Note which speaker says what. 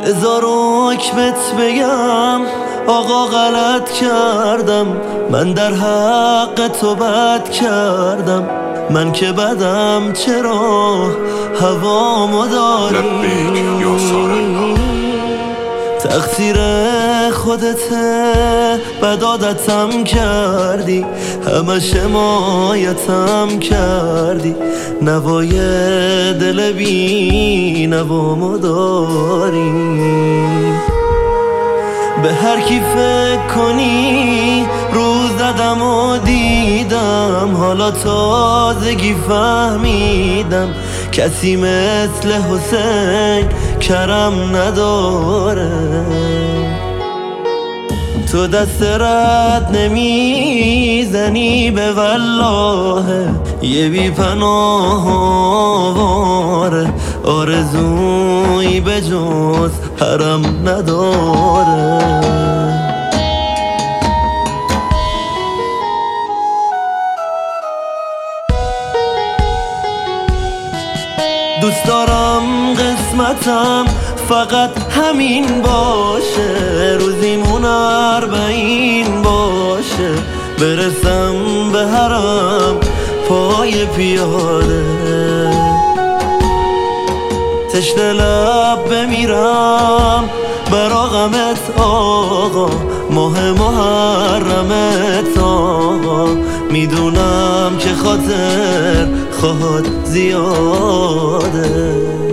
Speaker 1: هزار حکمت بگم آقا غلط کردم، من در حق تو بد کردم. من که بدم چرا هوامو داری؟ تقصیر خودته، بد عادتم کردی، همش حمایتم کردی. نوای دل بی نوامو داری. به هر کی فکر کنی روز زدم و دیدم، حالا تازگی فهمیدم کسی مثل حسین کرم نداره. تو دست رد نمیزنی به والله، یه بی پناه آواره، آرزویی به جز حرم نداره. دوست دارم قسمتم فقط همین باشه، روزیمون 40 باشه، برسم به حرم پای پیاده. تشنه لب بمیرم برا غمت آقا، ماه محرمت آقا. میدونم که خاطر خواهد زیاده.